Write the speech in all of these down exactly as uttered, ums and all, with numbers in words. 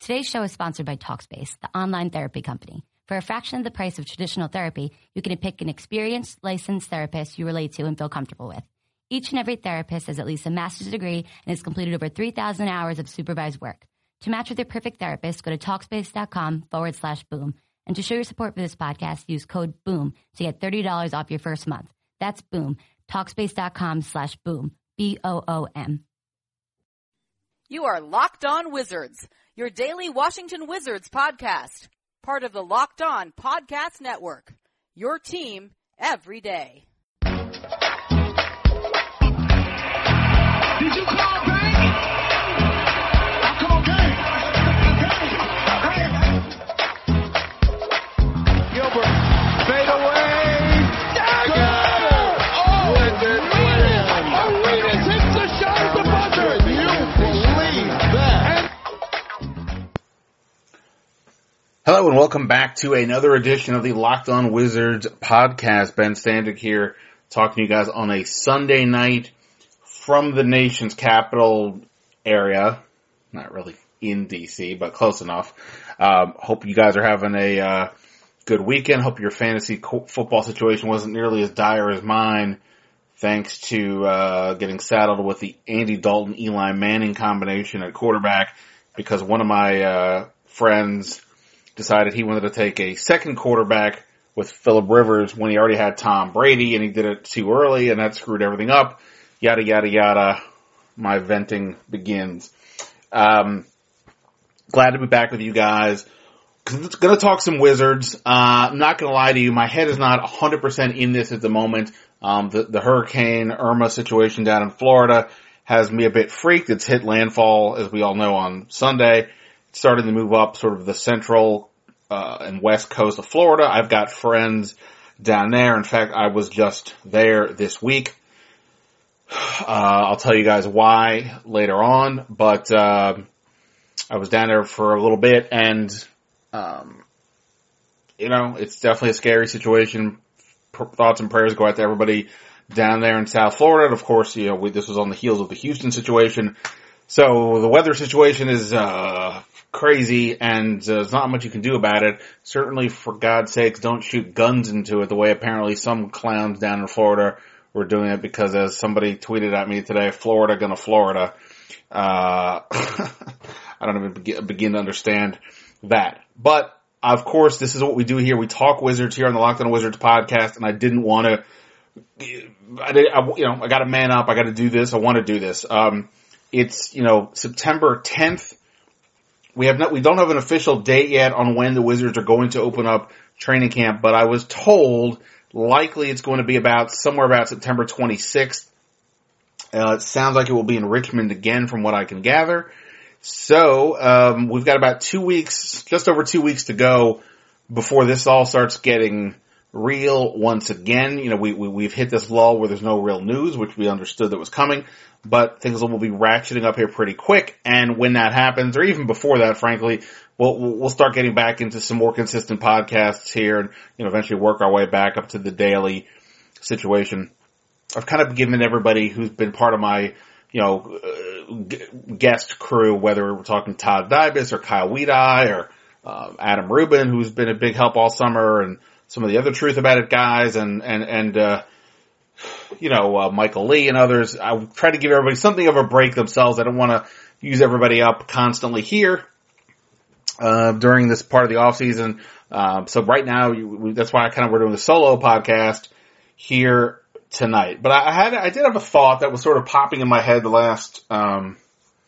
Today's show is sponsored by Talkspace, the online therapy company. For a fraction of the price of traditional therapy, you can pick an experienced, licensed therapist you relate to and feel comfortable with. Each and every therapist has at least a master's degree and has completed over three thousand hours of supervised work. To match with your perfect therapist, go to Talkspace.com forward slash boom. And to show your support for this podcast, use code BOOM to get thirty dollars off your first month. That's BOOM. Talkspace.com slash boom. B O O M. You are Locked On Wizards, your daily Washington Wizards podcast. Part of the Locked On Podcast Network. Your team every day. Did you call bank? I call bank. Gilbert, fade away. Dagger! Oh, Wizards win. Arenas hits the shot at the buzzer. You believe that? Hello and welcome back to another edition of the Locked On Wizards podcast. Ben Standig here, talking to you guys on a Sunday night from the nation's capital area. Not really in D C, but close enough. Um, hope you guys are having a uh, good weekend. Hope your fantasy co- football situation wasn't nearly as dire as mine, thanks to uh, getting saddled with the Andy Dalton, Eli Manning combination at quarterback, because one of my uh, friends decided he wanted to take a second quarterback with Phillip Rivers when he already had Tom Brady, and he did it too early, and that screwed everything up. Yada, yada, yada. My venting begins. Um, glad to be back with you guys. Going to talk some Wizards. Uh, I'm not going to lie to you. My head is not one hundred percent in this at the moment. Um, the, the Hurricane Irma situation down in Florida has me a bit freaked. It's hit landfall, as we all know, on Sunday. It's starting to move up sort of the central uh, and west coast of Florida. I've got friends down there. In fact, I was just there this week. Uh, I'll tell you guys why later on, but uh, I was down there for a little bit, and um, you know, it's definitely a scary situation. P- thoughts and prayers go out to everybody down there in South Florida. And of course, you know, we, this was on the heels of the Houston situation, so the weather situation is uh, crazy, and uh, there's not much you can do about it. Certainly, for God's sakes, don't shoot guns into it the way apparently some clowns down in Florida were doing it, because as somebody tweeted at me today, Florida gonna Florida. Uh, I don't even begin, begin to understand that. But, of course, this is what we do here. We talk Wizards here on the Locked On Wizards podcast, and I didn't want to, I, did, I, you know, I gotta man up. I gotta do this. I want to do this. Um, it's, you know, September tenth. We have not, we don't have an official date yet on when the Wizards are going to open up training camp, but I was told likely it's going to be about somewhere about September twenty-sixth. Uh, it sounds like it will be in Richmond again from what I can gather. So, um, we've got about two weeks, just over two weeks to go before this all starts getting real once again. You know, we, we, we've hit this lull where there's no real news, which we understood that was coming, but things will be ratcheting up here pretty quick. And when that happens, or even before that, frankly, we'll, we'll start getting back into some more consistent podcasts here and, you know, eventually work our way back up to the daily situation. I've kind of given everybody who's been part of my, you know, uh, g- guest crew, whether we're talking Todd Dybus or Kyle Weedeye or uh, Adam Rubin, who's been a big help all summer, and some of the other Truth About It guys, and, and, and, uh, you know, uh, Michael Lee and others. I try to give everybody something of a break themselves. I don't want to use everybody up constantly here, uh, during this part of the off season. Um, so right now, you, we, that's why I kind of, we're doing the solo podcast here tonight. But I, I had, I did have a thought that was sort of popping in my head the last, um,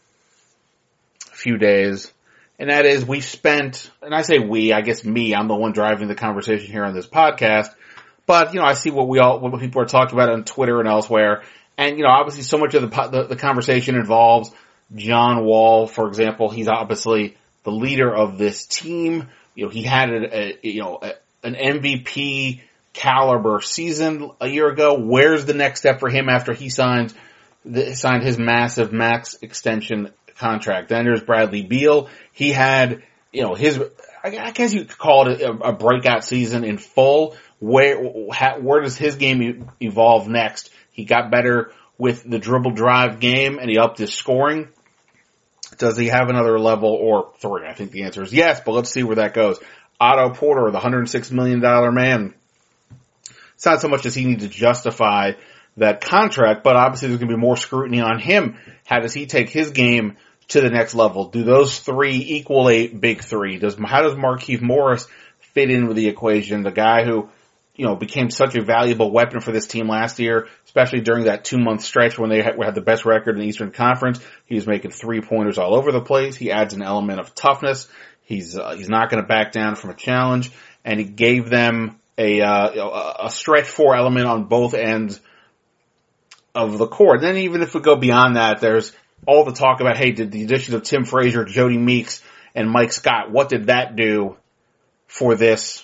few days. And that is, we spent, and I say we, I guess me, I'm the one driving the conversation here on this podcast. But, you know, I see what we all, what people are talking about on Twitter and elsewhere. And, you know, obviously so much of the, the, the conversation involves John Wall, for example. He's obviously the leader of this team. You know, he had a, a you know, a, an M V P caliber season a year ago. Where's the next step for him after he signed, the, signed his massive max extension contract? Then there's Bradley Beal. He had, you know, his, I guess you could call it a, a breakout season in full. Where, where does his game evolve next? He got better with the dribble drive game, and he upped his scoring. Does he have another level or three? I think the answer is yes, but let's see where that goes. Otto Porter, the one hundred six million dollars man. It's not so much as he needs to justify that contract, but obviously there's going to be more scrutiny on him. How does he take his game to the next level? Do those three equal a big three? Does how does Markieff Morris fit in with the equation? The guy who, you know, became such a valuable weapon for this team last year, especially during that two-month stretch when they had, had the best record in the Eastern Conference. He was making three-pointers all over the place. He adds an element of toughness. He's uh, he's not going to back down from a challenge, and he gave them a uh, a stretch four element on both ends of the court. Then even if we go beyond that, there's all the talk about, hey, did the addition of Tim Frazier, Jody Meeks, and Mike Scott, what did that do for this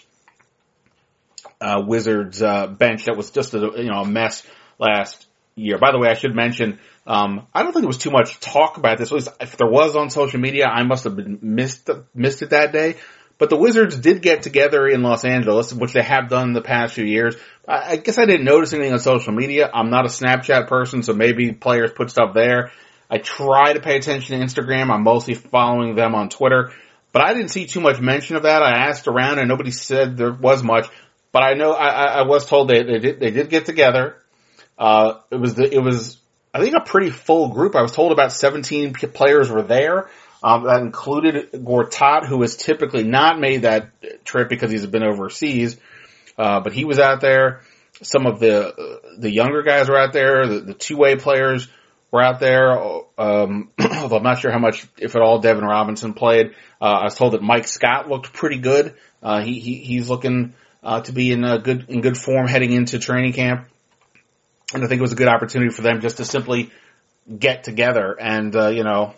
uh, Wizards uh, bench that was just a, you know, a mess last year? By the way, I should mention, um, I don't think there was too much talk about this. At least if there was on social media, I must have been missed missed it that day. But the Wizards did get together in Los Angeles, which they have done in the past few years. I guess I didn't notice anything on social media. I'm not a Snapchat person, so maybe players put stuff there. I try to pay attention to Instagram. I'm mostly following them on Twitter. But I didn't see too much mention of that. I asked around and nobody said there was much. But I know, I, I was told they, they did, they did get together. Uh, it was the, it was, I think a pretty full group. I was told about seventeen players were there. Um, that included Gortat, who has typically not made that trip because he's been overseas. Uh, but he was out there. Some of the, uh, the younger guys were out there. The, the two-way players were out there. Um, although I'm not sure how much, if at all, Devin Robinson played. Uh, I was told that Mike Scott looked pretty good. Uh, he, he, he's looking, uh, to be in a good, in good form heading into training camp. And I think it was a good opportunity for them just to simply get together and, uh, you know,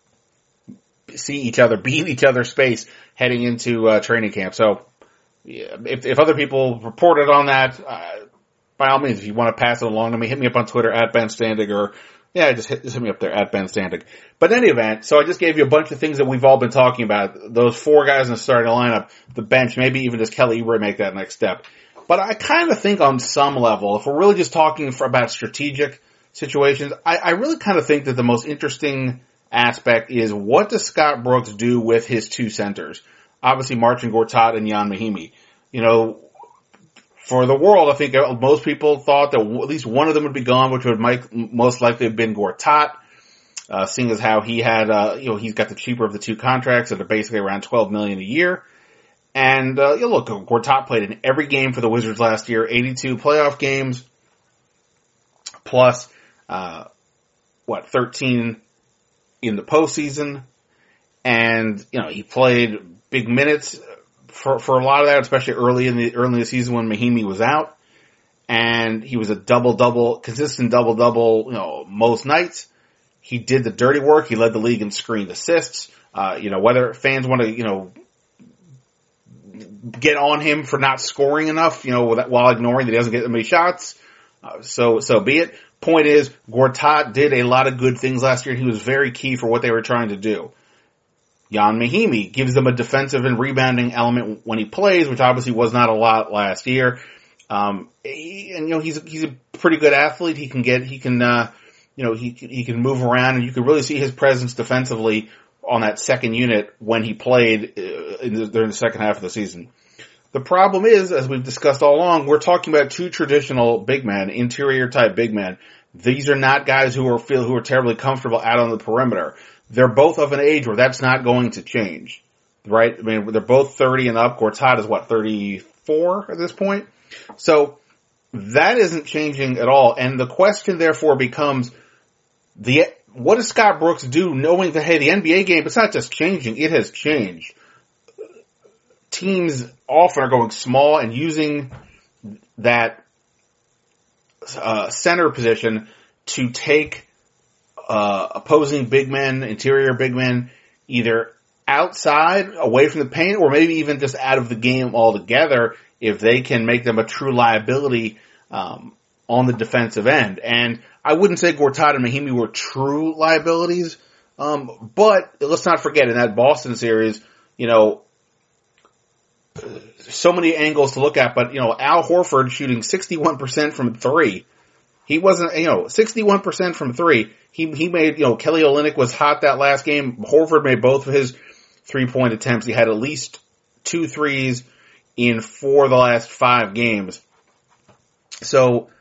see each other, be in each other's space heading into uh, training camp. So, yeah, if, if other people reported on that, uh, by all means, if you want to pass it along to me, hit me up on Twitter at Ben Standig, or yeah, just hit, just hit me up there at Ben Standig. But in any event, so I just gave you a bunch of things that we've all been talking about. Those four guys in the starting lineup, the bench, maybe even does Kelly Oubre make that next step. But I kind of think on some level, if we're really just talking for, about strategic situations, I, I really kind of think that the most interesting aspect is, what does Scott Brooks do with his two centers? Obviously, Marcin Gortat and Ian Mahinmi. You know, for the world, I think most people thought that at least one of them would be gone, which would might, most likely have been Gortat, uh, seeing as how he had, uh, you know, he's got the cheaper of the two contracts that are basically around twelve million dollars a year. And, uh, you know, look, Gortat played in every game for the Wizards last year, eighty-two playoff games, plus, uh, what, thirteen in the postseason, and, you know, he played big minutes for, for a lot of that, especially early in the, early in the season when Mahinmi was out, and he was a double-double, consistent double-double, you know, most nights. He did the dirty work. He led the league in screened assists. Uh, you know, whether fans want to, you know, get on him for not scoring enough, you know, while ignoring that he doesn't get that many shots, uh, so, so be it. Point is, Gortat did a lot of good things last year, and he was very key for what they were trying to do. Ian Mahinmi gives them a defensive and rebounding element when he plays, which obviously was not a lot last year. Um, he, and you know, he's he's a pretty good athlete. He can get, he can, uh, you know, he he can move around, and you can really see his presence defensively on that second unit when he played uh, in the, during the second half of the season. The problem is, as we've discussed all along, we're talking about two traditional big men, interior type big men. These are not guys who are feel who are terribly comfortable out on the perimeter. They're both of an age where that's not going to change, right? I mean, they're both thirty and up. Gortat is what, thirty-four at this point? So that isn't changing at all. And the question therefore becomes, the what does Scott Brooks do, knowing that, hey, the N B A game, it's not just changing, it has changed. Teams often are going small and using that uh, center position to take uh, opposing big men, interior big men, either outside, away from the paint, or maybe even just out of the game altogether if they can make them a true liability um, on the defensive end. And I wouldn't say Gortat and Mahinmi were true liabilities, um, but let's not forget, in that Boston series, you know, so many angles to look at, but, you know, Al Horford shooting sixty-one percent from three. He wasn't, you know, sixty-one percent from three. He, he made, you know, Kelly Olynyk was hot that last game. Horford made both of his three-point attempts. He had at least two threes in four of the last five games. So,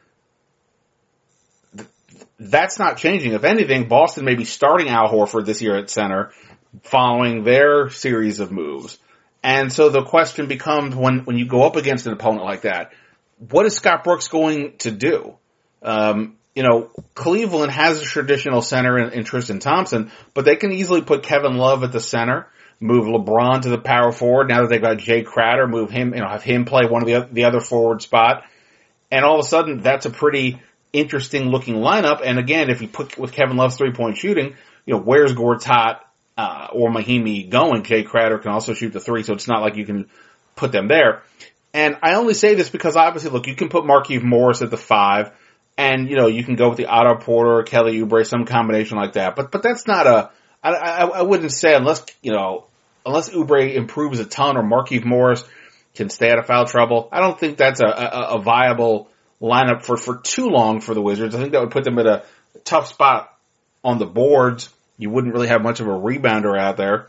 th- that's not changing. If anything, Boston may be starting Al Horford this year at center following their series of moves. And so the question becomes, when, when you go up against an opponent like that, what is Scott Brooks going to do? Um, you know, Cleveland has a traditional center in, in Tristan Thompson, but they can easily put Kevin Love at the center, move LeBron to the power forward. Now that they've got Jay Crowder, move him, you know, have him play one of the, the other forward spot. And all of a sudden, that's a pretty interesting looking lineup. And again, if you put with Kevin Love's three point shooting, you know, where's Gortat, uh, or Mahinmi going? Jay Crowder can also shoot the three, so it's not like you can put them there. And I only say this because obviously, look, you can put Markieff Morris at the five. And, you know, you can go with the Otto Porter, Kelly Oubre, some combination like that. But, but that's not a, I, I, I wouldn't say unless, you know, unless Oubre improves a ton or Markieff Morris can stay out of foul trouble. I don't think that's a, a, a viable lineup for, for too long for the Wizards. I think that would put them at a tough spot on the boards. You wouldn't really have much of a rebounder out there.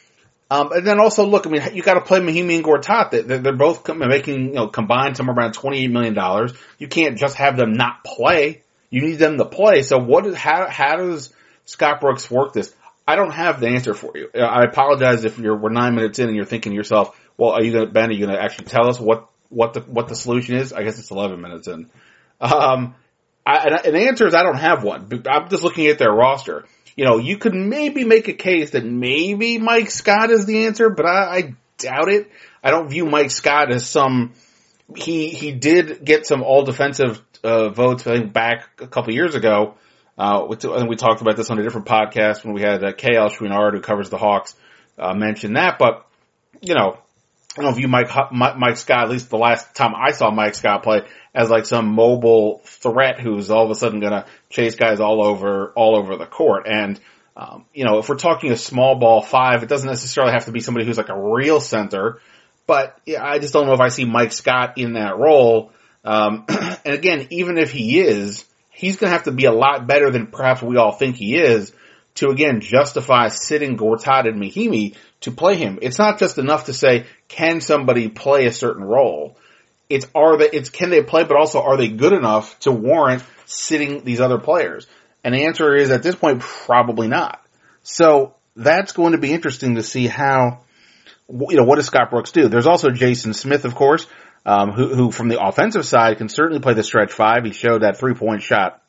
Um, and then also, look, I mean, you got to play Mahinmi and Gortat. They're, they're both making, you know, combined somewhere around twenty-eight million dollars. You can't just have them not play. You need them to play. So what is, how, how does Scott Brooks work this? I don't have the answer for you. I apologize if you're, we're nine minutes in and you're thinking to yourself, well, are you going to, Ben, are you going to actually tell us what, what the, what the solution is? I guess it's eleven minutes in. Um, I, and the answer is I don't have one. I'm just looking at their roster. You know, you could maybe make a case that maybe Mike Scott is the answer, but I, I doubt it. I don't view Mike Scott as some, he, he did get some all defensive, uh, votes, I think back a couple years ago. Uh, I think we talked about this on a different podcast when we had uh, K L Chouinard, who covers the Hawks, uh, mention that, but, you know, I don't view Mike, Mike Scott, at least the last time I saw Mike Scott play, as like some mobile threat who's all of a sudden going to chase guys all over, all over the court. And, um, you know, if we're talking a small ball five, it doesn't necessarily have to be somebody who's like a real center, but yeah, I just don't know if I see Mike Scott in that role. Um, and again, even if he is, he's going to have to be a lot better than perhaps we all think he is to, again, justify sitting Gortat and Mahinmi to play him. It's not just enough to say, can somebody play a certain role? It's are they, it's can they play, but also are they good enough to warrant sitting these other players? And the answer is at this point, probably not. So that's going to be interesting to see how, you know, what does Scott Brooks do? There's also Jason Smith, of course, um, who, who from the offensive side can certainly play the stretch five. He showed that three point shot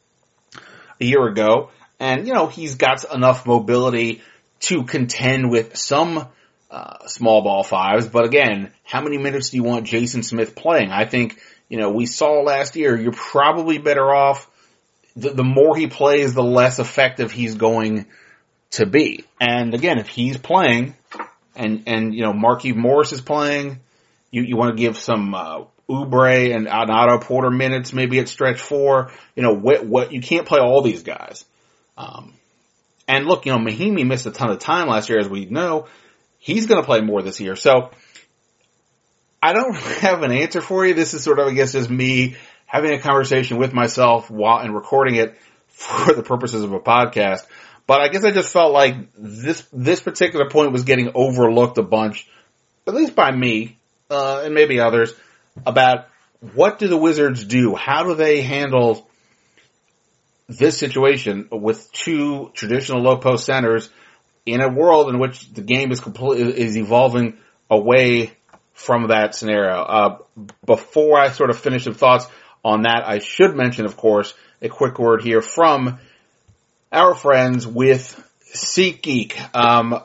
a year ago. And, you know, he's got enough mobility to contend with some uh, small ball fives. But again, how many minutes do you want Jason Smith playing? I think, you know, we saw last year, you're probably better off. The, the more he plays, the less effective he's going to be. And again, if he's playing and, and, you know, Markieff Morris is playing, you, you want to give some, uh, Oubre and Otto Porter minutes, maybe at stretch four, you know, what, what, you can't play all these guys. Um, and look, you know, Mahinmi missed a ton of time last year, as we know. He's going to play more this year. So I don't have an answer for you. This is sort of, I guess, just me having a conversation with myself while and recording it for the purposes of a podcast. But I guess I just felt like this, this particular point was getting overlooked a bunch, at least by me, uh, and maybe others, about what do the Wizards do? How do they handle this situation with two traditional low post centers in a world in which the game is completely, is evolving away from that scenario? Uh, before I sort of finish some thoughts on that, I should mention, of course, a quick word here from our friends with SeatGeek. Um,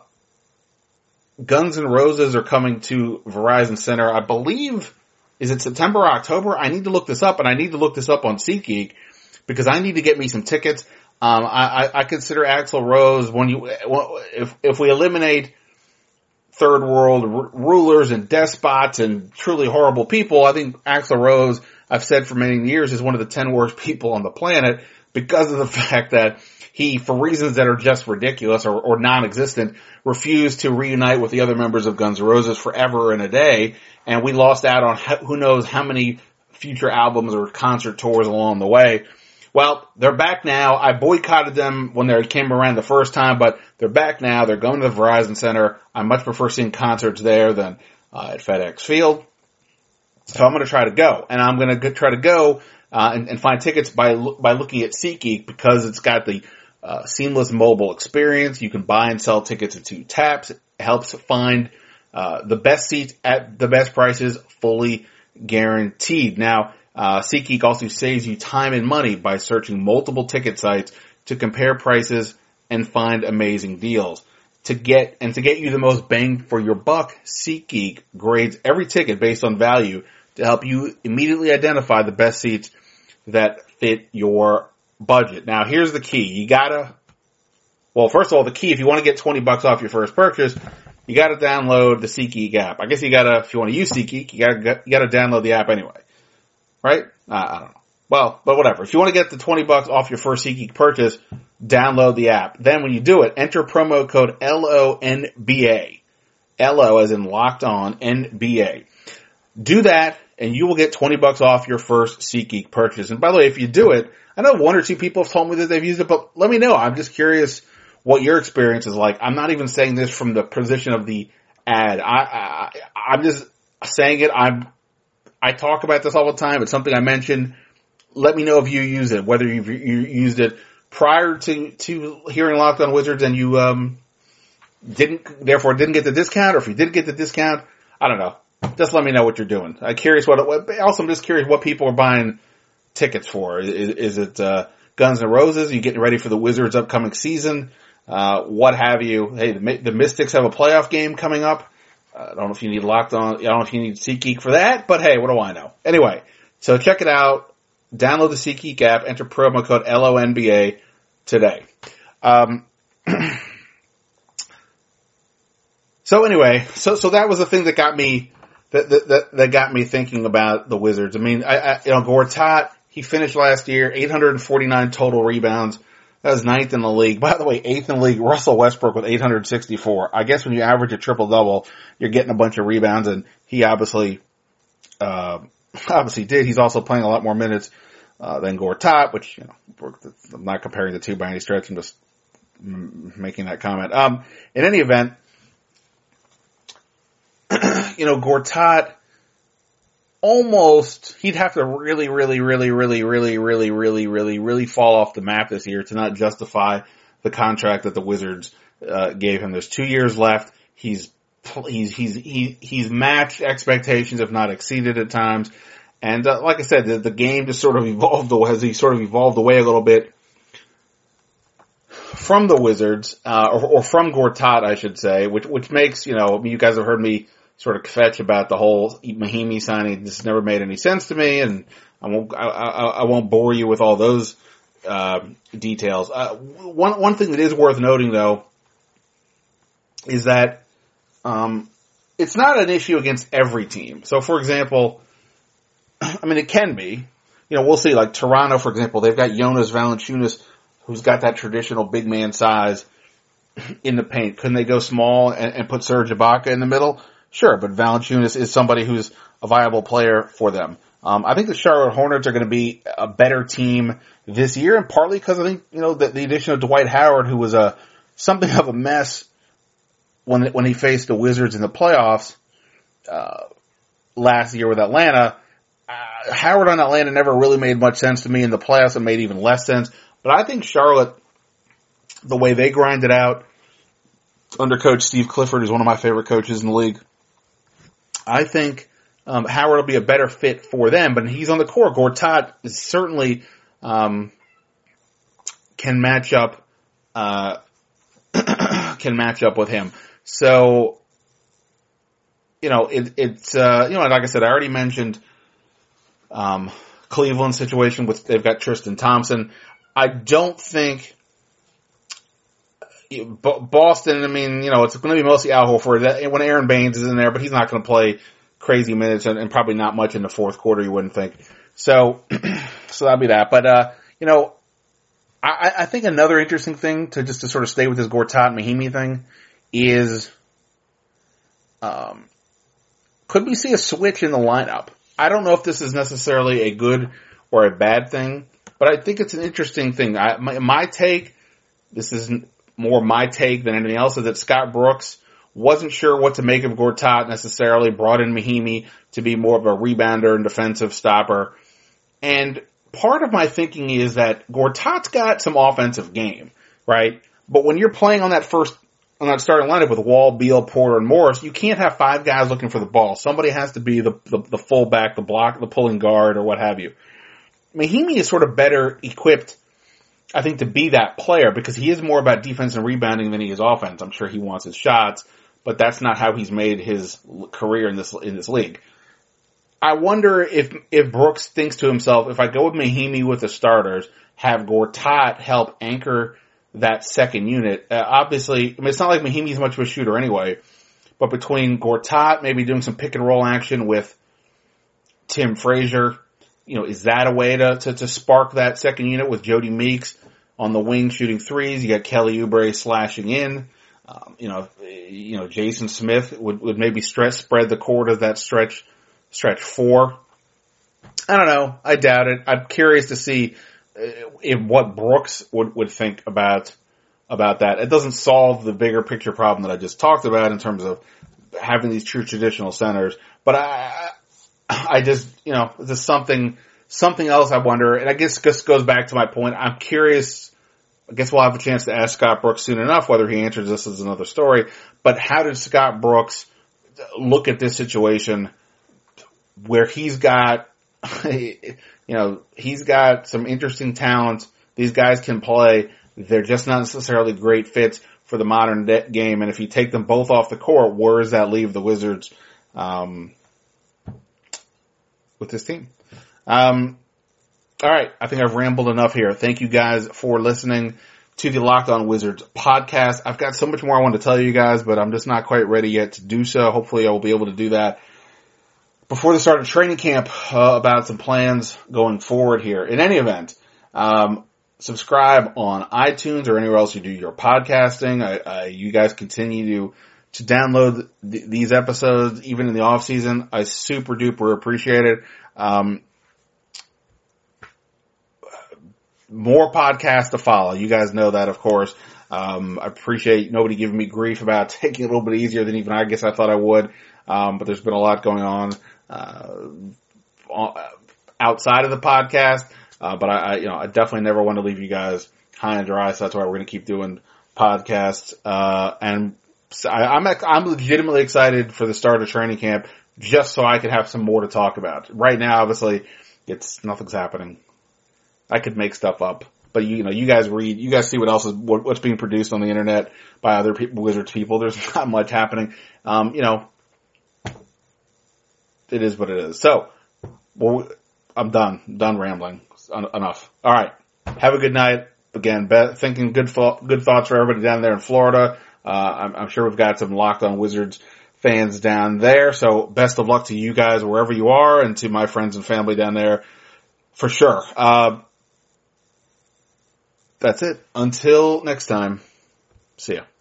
Guns N' Roses are coming to Verizon Center. I believe, is it September or October? I need to look this up, and I need to look this up on SeatGeek because I need to get me some tickets. Um, I, I, I consider Axl Rose, when you, if, if we eliminate third world r- rulers and despots and truly horrible people, I think Axl Rose, I've said for many years, is one of the ten worst people on the planet because of the fact that he, for reasons that are just ridiculous or, or non-existent, refused to reunite with the other members of Guns N' Roses forever and a day. And we lost out on who knows how many future albums or concert tours along the way. Well, they're back now. I boycotted them when they came around the first time, but they're back now. They're going to the Verizon Center. I much prefer seeing concerts there than uh, at FedEx Field. So I'm going to try to go, and I'm going to try to go uh, and, and find tickets by by looking at SeatGeek because it's got the uh, seamless mobile experience. You can buy and sell tickets in two taps. It helps find uh, the best seats at the best prices, fully guaranteed. Now, uh, SeatGeek also saves you time and money by searching multiple ticket sites to compare prices and find amazing deals. To get, and to get you the most bang for your buck, SeatGeek grades every ticket based on value to help you immediately identify the best seats that fit your budget. Now, here's the key. You gotta, well, first of all, the key, if you want to get twenty bucks off your first purchase, you gotta download the SeatGeek app. I guess you gotta, if you want to use SeatGeek, you gotta, you gotta download the app anyway. Right? Uh, I don't know. Well, but whatever. If you want to get the twenty bucks off your first SeatGeek purchase, download the app. Then when you do it, enter promo code L O N B A. L O as in locked on, N B A. Do that, and you will get twenty bucks off your first SeatGeek purchase. And by the way, if you do it, I know one or two people have told me that they've used it, but let me know. I'm just curious what your experience is like. I'm not even saying this from the position of the ad. I, I, I'm just saying it. I'm, I talk about this all the time. It's something I mentioned. Let me know if you use it, whether you've you used it prior to, to hearing Locked On Wizards and you, um, didn't, therefore didn't get the discount, or if you did get the discount, I don't know. Just let me know what you're doing. I'm curious what, what also I'm just curious what people are buying tickets for. Is, is it, uh, Guns N' Roses? Are you getting ready for the Wizards' upcoming season? Uh, what have you? Hey, the, the Mystics have a playoff game coming up. Uh, I don't know if you need Locked On, I don't know if you need SeatGeek for that, but hey, what do I know? Anyway, so check it out. Download the SeatGeek app, enter promo code L O N B A today. Um, so anyway, so, so that was the thing that got me, that, that, that got me thinking about the Wizards. I mean, I, I you know, Gortat, he finished last year, eight hundred forty-nine total rebounds. That was ninth in the league. By the way, eighth in the league, Russell Westbrook with eight hundred sixty-four. I guess when you average a triple-double, you're getting a bunch of rebounds, and he obviously, uh, obviously did. He's also playing a lot more minutes Uh, than Gortat, which, you know, I'm not comparing the two by any stretch. I'm just making that comment. Um, in any event, you know, Gortat almost, he'd have to really, really, really, really, really, really, really, really, really fall off the map this year to not justify the contract that the Wizards, uh, gave him. There's two years left. He's, he's, he's, he, he's matched expectations, if not exceeded at times. And uh, like I said, the, the game just sort of evolved, as he sort of evolved away a little bit from the Wizards, uh, or, or from Gortat, I should say, which which makes, you know, I mean, you guys have heard me sort of kvetch about the whole Mahinmi signing. This never made any sense to me, and I won't I, I, I won't bore you with all those uh, details. Uh, one one thing that is worth noting, though, is that um, it's not an issue against every team. So, for example, I mean, it can be. You know, we'll see. Like Toronto, for example, they've got Jonas Valanciunas, who's got that traditional big man size in the paint. Couldn't they go small and, and put Serge Ibaka in the middle? Sure, but Valanciunas is somebody who's a viable player for them. Um, I think the Charlotte Hornets are going to be a better team this year, and partly because I think, you know, the, the addition of Dwight Howard, who was a something of a mess when when he faced the Wizards in the playoffs uh, last year with Atlanta. Uh, Howard on Atlanta never really made much sense to me. In the playoffs, it made even less sense. But I think Charlotte, the way they grind it out under Coach Steve Clifford, who's one of my favorite coaches in the league, I think um, Howard will be a better fit for them. But he's on the core. Gortat is certainly um, can match up uh, can match up with him. So, you know, it, it's uh, you know, like I said, I already mentioned. Um, Cleveland situation with, they've got Tristan Thompson. I don't think Boston, I mean, you know, it's going to be mostly Al Horford when Aaron Baines is in there, but he's not going to play crazy minutes and, and probably not much in the fourth quarter, you wouldn't think. So, so that'll be that. But, uh, you know, I, I think another interesting thing to just to sort of stay with this Gortat Mahinmi thing is, um, could we see a switch in the lineup? I don't know if this is necessarily a good or a bad thing, but I think it's an interesting thing. I, my, my take, this is more my take than anything else, is that Scott Brooks wasn't sure what to make of Gortat necessarily, brought in Mahinmi to be more of a rebounder and defensive stopper. And part of my thinking is that Gortat's got some offensive game, right? But when you're playing on that first, on that starting lineup with Wall, Beal, Porter, and Morris, you can't have five guys looking for the ball. Somebody has to be the, the, the fullback, the block, the pulling guard, or what have you. Mahinmi is sort of better equipped, I think, to be that player because he is more about defense and rebounding than he is offense. I'm sure he wants his shots, but that's not how he's made his career in this in this league. I wonder if if Brooks thinks to himself, if I go with Mahinmi with the starters, have Gortat help anchor that second unit. Uh, obviously, I mean, it's not like Mahinmi's much of a shooter anyway, but between Gortat maybe doing some pick and roll action with Tim Frazier, you know, is that a way to, to, to spark that second unit with Jody Meeks on the wing shooting threes? You got Kelly Oubre slashing in. Um, you know, you know, Jason Smith would, would maybe stretch, spread the court of that stretch, stretch four. I don't know. I doubt it. I'm curious to see uh, if what Brooks would, would think about, about that. It doesn't solve the bigger picture problem that I just talked about in terms of having these true traditional centers. But I, I just, you know, this is something, something else I wonder. And I guess this goes back to my point. I'm curious. I guess we'll have a chance to ask Scott Brooks soon enough. Whether he answers this is another story. But how did Scott Brooks look at this situation where he's got, you know, he's got some interesting talent. These guys can play. They're just not necessarily great fits for the modern de- game. And if you take them both off the court, where does that leave the Wizards um, with this team? Um All right, I think I've rambled enough here. Thank you guys for listening to the Locked On Wizards podcast. I've got so much more I want to tell you guys, but I'm just not quite ready yet to do so. Hopefully I will be able to do that before the start of training camp uh, about some plans going forward here. In any event, um, subscribe on iTunes or anywhere else you do your podcasting. I, I, you guys continue to to download th- these episodes even in the off season. I super duper appreciate it. Um, More podcasts to follow. You guys know that, of course. Um, I appreciate nobody giving me grief about taking it a little bit easier than even I guess I thought I would. Um, but there's been a lot going on, uh, outside of the podcast. Uh, but I, I, you know, I definitely never want to leave you guys high and dry. So that's why we're going to keep doing podcasts. Uh, and so I, I'm, I'm legitimately excited for the start of training camp just so I can have some more to talk about. Right now, obviously, it's nothing's happening. I could make stuff up, but you, you know, you guys read, you guys see what else is, what, what's being produced on the internet by other people, Wizards people. There's not much happening. Um, you know, it is what it is. So, well, I'm done, done rambling. En- enough. All right. Have a good night. Again, be- thinking good, fo- good thoughts for everybody down there in Florida. Uh, I'm, I'm sure we've got some Locked On Wizards fans down there. So best of luck to you guys wherever you are and to my friends and family down there for sure. Uh, That's it. Until next time, see ya.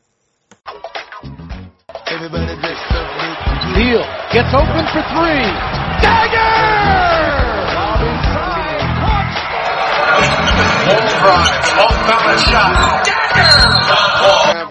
Beal gets open for three. Dagger! Wall drive. Off balance shot. Dagger!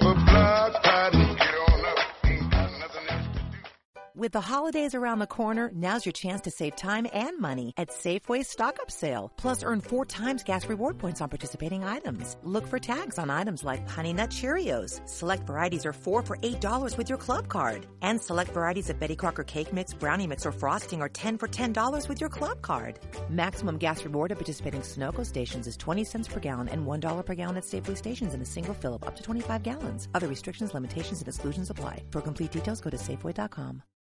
With the holidays around the corner, now's your chance to save time and money at Safeway's stock-up sale. Plus, earn four times gas reward points on participating items. Look for tags on items like Honey Nut Cheerios. Select varieties are four for eight dollars with your club card. And select varieties of Betty Crocker Cake Mix, Brownie Mix, or Frosting are ten for ten dollars with your club card. Maximum gas reward at participating Sunoco stations is twenty cents per gallon and one dollar per gallon at Safeway stations in a single fill of up to twenty-five gallons. Other restrictions, limitations, and exclusions apply. For complete details, go to Safeway dot com.